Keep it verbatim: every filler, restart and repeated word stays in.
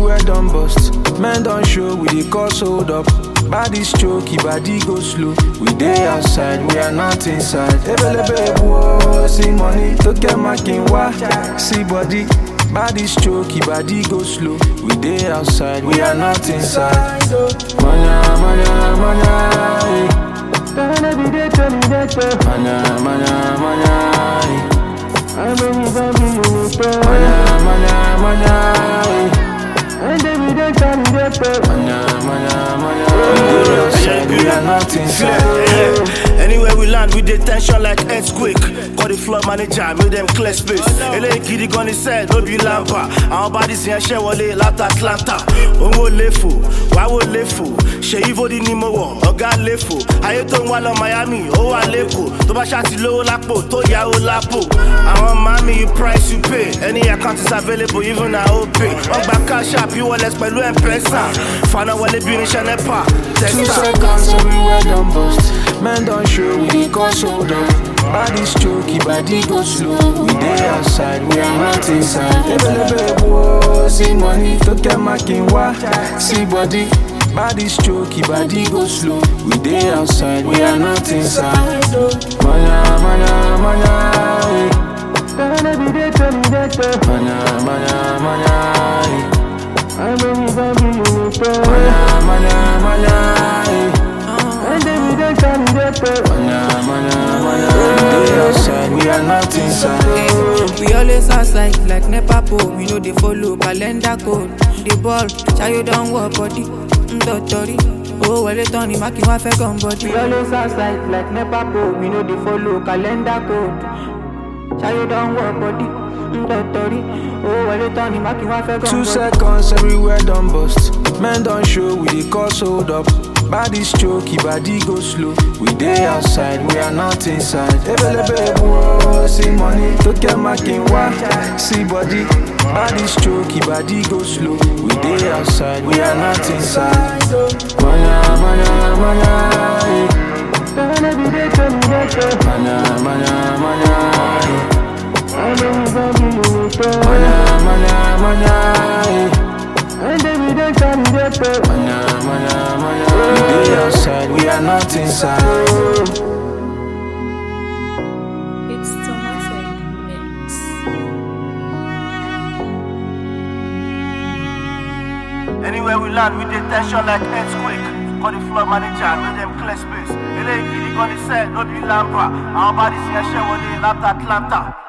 everywhere done bust. Men don't show, we dey cause hold up. Body's choky, body go slow. We dey outside, we are not inside. Ebelebe whoa, see money, to get my king wa. See body, body's choky, body go slow. We dey outside, we are not inside. Manya, manya, manya, manya, manya, manya. Manya, manya, manya. We are not inside. Anywhere we land, we dey tension like earthquake. Call the floor manager, make them clear space. Ele gidi gun said, no be lampa. Our bodies in share wale lata Atlanta. Ongo lefo, wawo lefo. She ivo di nimo wo, oga lefo. Aye to wala Miami, o wa leko. To ba shati low lapo, to ya o lapo. Our mommy, you price you pay. Any account is available, even I pay. On back cash up, you wallet pẹ̀lú M-Pesa. Fana wale bi ni Shanepa. Two seconds everywhere done bust. Men don't show, we dey cause hold up. Body's choky, body go slow. We dey outside, we are not inside. Ebelebe whoa, see money, to get my king wa. See body, body's choky, body go slow. We dey outside, we are not inside. Manya, manya, manya. Manya, manya, manya. Manya, manya, manya. We are not inside. We always outside like Nepa pole. We know they follow calendar code. The ball, chayo don't work body. Ndotori, oh well it on the market one fair gun body. We always outside like Nepa pole. We know they follow calendar code. Chayo don't work body. Ndotori, oh well it on the market one fair gun body. Two seconds everywhere done bust. Men don't show, we dey cause hold up. Body's choky, body go slow. We dey outside, we are not inside. Ebelebe whoa, see money, to get my king wa. See body, body's choky, body go slow. We dey outside, we are not inside. Manya, manya, manya. Manya, manya, manya. Manya, manya, manya. Manya, manya, manya. We dey outside, we are not inside. It's Tomatic Mix. Anywhere we land, we dey tension like earthquake. Call the floor manager, make them clear space. Ele gidi gun said, no be lampa. Our bodies in share wale lata Atlanta.